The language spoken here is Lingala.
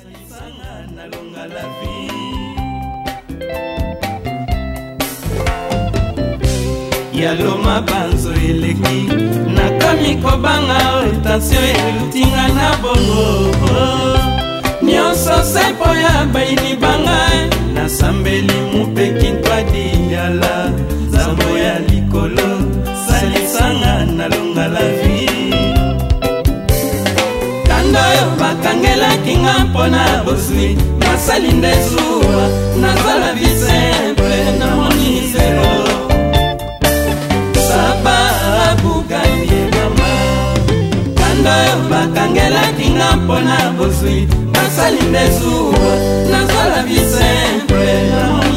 Yaloma banzo eleki nakomi kobanga tension elutinga na bongo nyonso sepo ya baini banga nasambeli mupeki ntwadi yala zambo ya likolo salisanga nalonga la vie kando yo bakangelaki nga mpona bozwi nasali nde zuwa nazala vie simple namoni zero bakangelaki nga mpona bozwi basali nde zuwa nazala vie simple